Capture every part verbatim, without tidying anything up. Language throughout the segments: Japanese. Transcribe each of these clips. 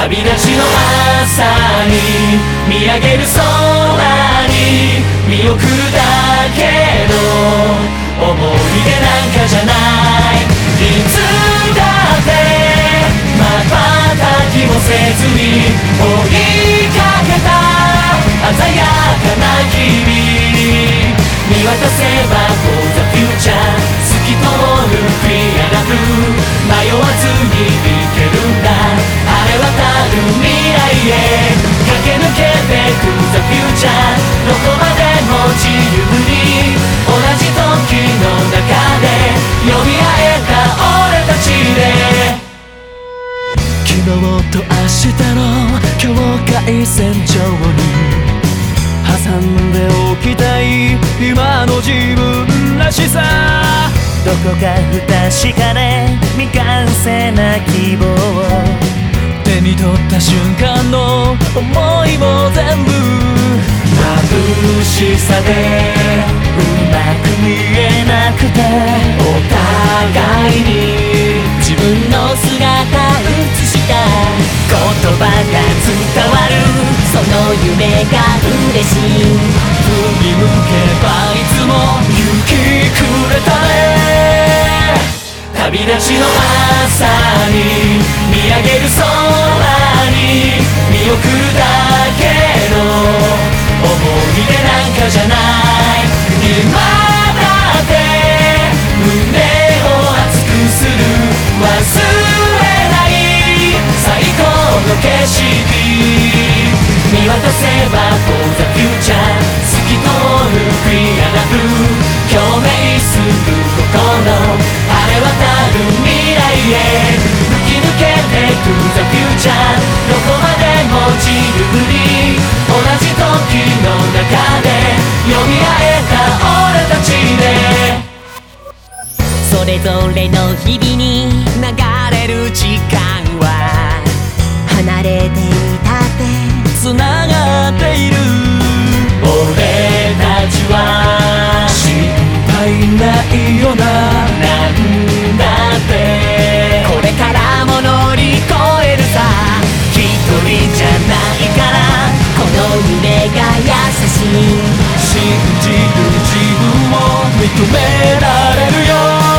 旅立ちの朝に見上げる空に見送るだけの思い出なんかじゃない。いつだってまばたきもせずに追いかけた鮮やかな日々見渡せば For the future 透き通るクリアなブルー迷わずに行けるんだ晴れ渡る未来へ駆け抜けてく The future どこまでも自由に同じ時の中で呼び合えた俺たちで昨日と明日の境界線上に挟んでおきたい今の自分らしさどこか不確かで未完成な希望手に取った瞬間の思いも全部眩しさでうまく見えなくてお互いに自分の姿映した言葉が伝わるその夢が嬉しい振り向けばいつも勇気くれたね旅立ちの朝に見上げる空に見送るだけの思い出なんかじゃない今だって胸を熱くする忘れない最高の景色見渡せば For the future 透き通るクリアなブルー共鳴する心晴れ渡る未来へ吹き抜けてく The future どこまでも自由に同じ時の中で呼び合えた俺たちでそれぞれの日々に流れる時間は離れていたってつながっている俺たちは心配ないよななんだってこれからも乗り越えるさ一人じゃないからこの夢が優しい信じる自分を認められるよ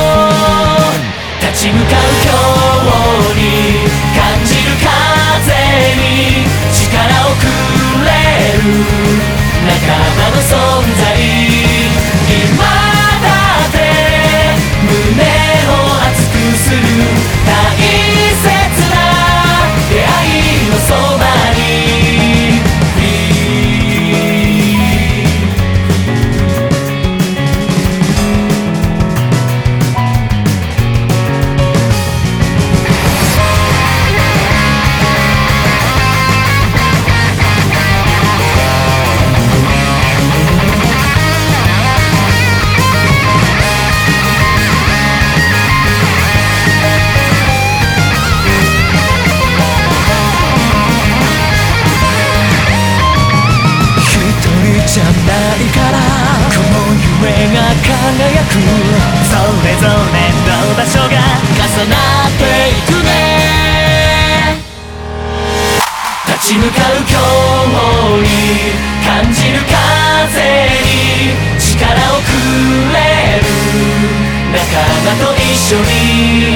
立ち向かう今日に感じる風に力をくれる仲間の存在今だって胸を熱くする大切な出会いのそばにじゃないからこの夢が輝くそれぞれの場所が重なっていくね立ち向かう今日に感じる風に力をくれる仲間と一緒に